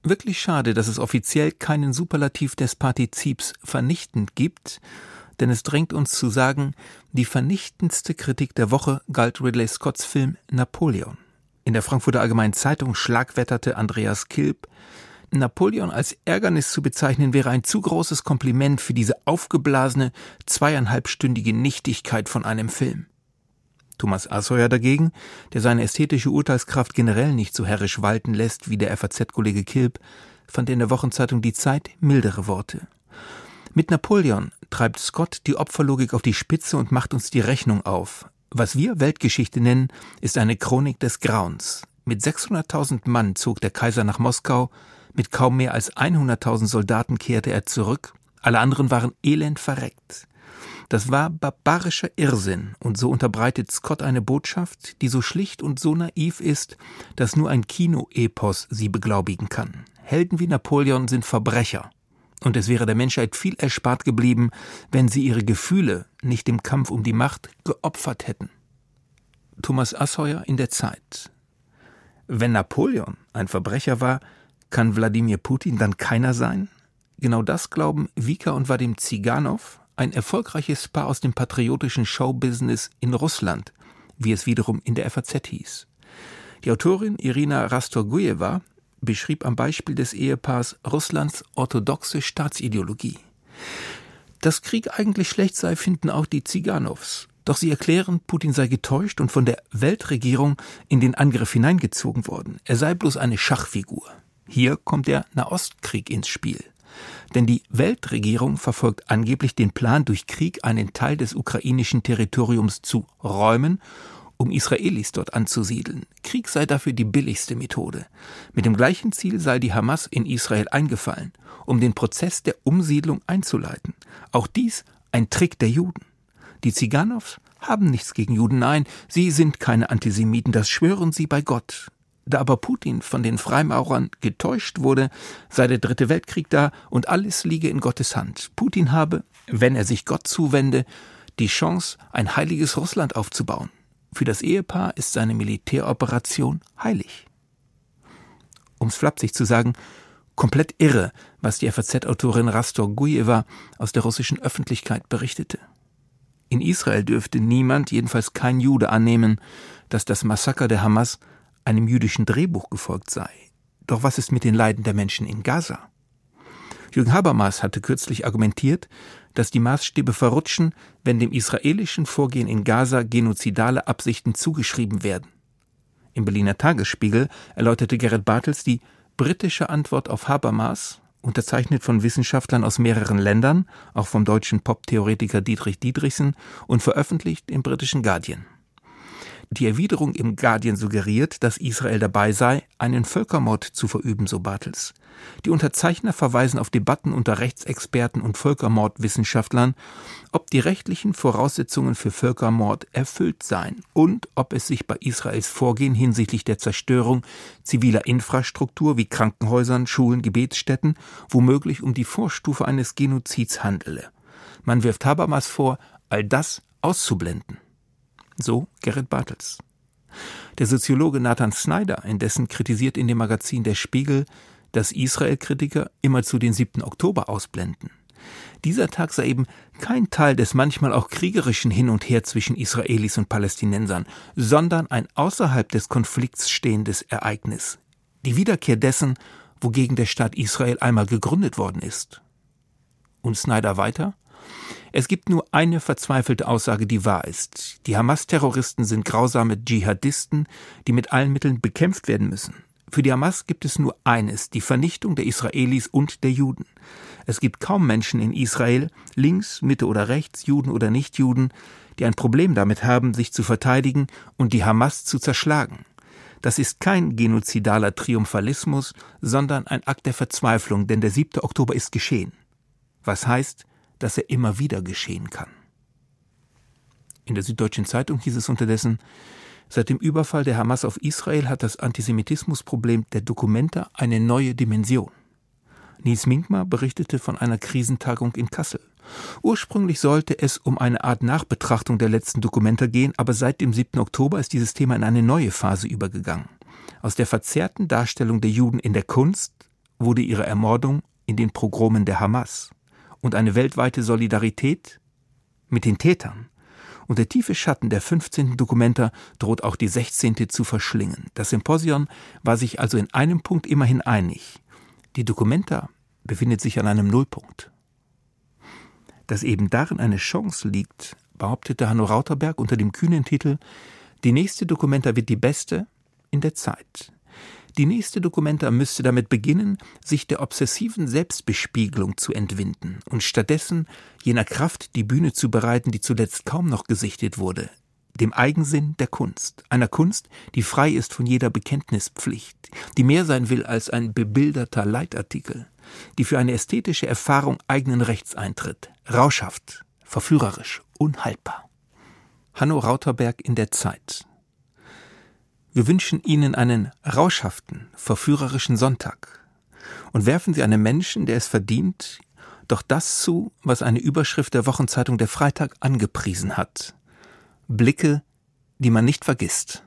Wirklich schade, dass es offiziell keinen Superlativ des Partizips vernichtend gibt, denn es drängt uns zu sagen, die vernichtendste Kritik der Woche galt Ridley Scotts Film Napoleon. In der Frankfurter Allgemeinen Zeitung schlagwetterte Andreas Kilb, Napoleon als Ärgernis zu bezeichnen wäre ein zu großes Kompliment für diese aufgeblasene, 2,5-stündige Nichtigkeit von einem Film. Thomas Assauer dagegen, der seine ästhetische Urteilskraft generell nicht so herrisch walten lässt wie der FAZ-Kollege Kilb, fand in der Wochenzeitung Die Zeit mildere Worte. Mit Napoleon treibt Scott die Opferlogik auf die Spitze und macht uns die Rechnung auf. Was wir Weltgeschichte nennen, ist eine Chronik des Grauens. Mit 600.000 Mann zog der Kaiser nach Moskau, mit kaum mehr als 100.000 Soldaten kehrte er zurück, alle anderen waren elend verreckt. Das war barbarischer Irrsinn, und so unterbreitet Scott eine Botschaft, die so schlicht und so naiv ist, dass nur ein Kinoepos sie beglaubigen kann. Helden wie Napoleon sind Verbrecher, und es wäre der Menschheit viel erspart geblieben, wenn sie ihre Gefühle nicht im Kampf um die Macht geopfert hätten. Thomas Assauer in der Zeit. Wenn Napoleon ein Verbrecher war, kann Wladimir Putin dann keiner sein? Genau das glauben Vika und Wadim Zyganov, ein erfolgreiches Paar aus dem patriotischen Showbusiness in Russland, wie es wiederum in der FAZ hieß. Die Autorin Irina Rastorgujewa beschrieb am Beispiel des Ehepaars Russlands orthodoxe Staatsideologie. Dass Krieg eigentlich schlecht sei, finden auch die Zyganovs. Doch sie erklären, Putin sei getäuscht und von der Weltregierung in den Angriff hineingezogen worden. Er sei bloß eine Schachfigur. Hier kommt der Nahostkrieg ins Spiel. Denn die Weltregierung verfolgt angeblich den Plan, durch Krieg einen Teil des ukrainischen Territoriums zu räumen, um Israelis dort anzusiedeln. Krieg sei dafür die billigste Methode. Mit dem gleichen Ziel sei die Hamas in Israel eingefallen, um den Prozess der Umsiedlung einzuleiten. Auch dies ein Trick der Juden. Die Zyganows haben nichts gegen Juden, nein, sie sind keine Antisemiten, das schwören sie bei Gott. Da aber Putin von den Freimaurern getäuscht wurde, sei der Dritte Weltkrieg da und alles liege in Gottes Hand. Putin habe, wenn er sich Gott zuwende, die Chance, ein heiliges Russland aufzubauen. Für das Ehepaar ist seine Militäroperation heilig. Um's flapsig zu sagen, komplett irre, was die FAZ-Autorin Rastorgujewa aus der russischen Öffentlichkeit berichtete. In Israel dürfte niemand, jedenfalls kein Jude, annehmen, dass das Massaker der Hamas einem jüdischen Drehbuch gefolgt sei. Doch was ist mit den Leiden der Menschen in Gaza? Jürgen Habermas hatte kürzlich argumentiert, dass die Maßstäbe verrutschen, wenn dem israelischen Vorgehen in Gaza genozidale Absichten zugeschrieben werden. Im Berliner Tagesspiegel erläuterte Gerrit Bartels die britische Antwort auf Habermas, unterzeichnet von Wissenschaftlern aus mehreren Ländern, auch vom deutschen Pop-Theoretiker Dietrich Dietrichsen und veröffentlicht im britischen Guardian. Die Erwiderung im Guardian suggeriert, dass Israel dabei sei, einen Völkermord zu verüben, so Bartels. Die Unterzeichner verweisen auf Debatten unter Rechtsexperten und Völkermordwissenschaftlern, ob die rechtlichen Voraussetzungen für Völkermord erfüllt seien und ob es sich bei Israels Vorgehen hinsichtlich der Zerstörung ziviler Infrastruktur wie Krankenhäusern, Schulen, Gebetsstätten womöglich um die Vorstufe eines Genozids handele. Man wirft Habermas vor, all das auszublenden. So Gerrit Bartels. Der Soziologe Nathan Snyder indessen kritisiert in dem Magazin Der Spiegel, dass Israel-Kritiker immerzu den 7. Oktober ausblenden. Dieser Tag sei eben kein Teil des manchmal auch kriegerischen Hin und Her zwischen Israelis und Palästinensern, sondern ein außerhalb des Konflikts stehendes Ereignis. Die Wiederkehr dessen, wogegen der Staat Israel einmal gegründet worden ist. Und Snyder weiter? Es gibt nur eine verzweifelte Aussage, die wahr ist. Die Hamas-Terroristen sind grausame Dschihadisten, die mit allen Mitteln bekämpft werden müssen. Für die Hamas gibt es nur eines, die Vernichtung der Israelis und der Juden. Es gibt kaum Menschen in Israel, links, Mitte oder rechts, Juden oder Nichtjuden, die ein Problem damit haben, sich zu verteidigen und die Hamas zu zerschlagen. Das ist kein genozidaler Triumphalismus, sondern ein Akt der Verzweiflung, denn der 7. Oktober ist geschehen. Was heißt, dass er immer wieder geschehen kann. In der Süddeutschen Zeitung hieß es unterdessen, seit dem Überfall der Hamas auf Israel hat das Antisemitismusproblem der Documenta eine neue Dimension. Nils Minkmar berichtete von einer Krisentagung in Kassel. Ursprünglich sollte es um eine Art Nachbetrachtung der letzten Documenta gehen, aber seit dem 7. Oktober ist dieses Thema in eine neue Phase übergegangen. Aus der verzerrten Darstellung der Juden in der Kunst wurde ihre Ermordung in den Pogromen der Hamas und eine weltweite Solidarität mit den Tätern. Und der tiefe Schatten der 15. Documenta droht auch die 16. zu verschlingen. Das Symposion war sich also in einem Punkt immerhin einig. Die Documenta befindet sich an einem Nullpunkt. Dass eben darin eine Chance liegt, behauptete Hanno Rauterberg unter dem kühnen Titel »Die nächste Documenta wird die beste in der Zeit«. Die nächste Documenta müsste damit beginnen, sich der obsessiven Selbstbespiegelung zu entwinden und stattdessen jener Kraft die Bühne zu bereiten, die zuletzt kaum noch gesichtet wurde, dem Eigensinn der Kunst, einer Kunst, die frei ist von jeder Bekenntnispflicht, die mehr sein will als ein bebilderter Leitartikel, die für eine ästhetische Erfahrung eigenen Rechts eintritt, rauschhaft, verführerisch, unhaltbar. Hanno Rauterberg in der Zeit. Wir wünschen Ihnen einen rauschhaften, verführerischen Sonntag und werfen Sie einem Menschen, der es verdient, doch das zu, was eine Überschrift der Wochenzeitung Der Freitag angepriesen hat: Blicke, die man nicht vergisst.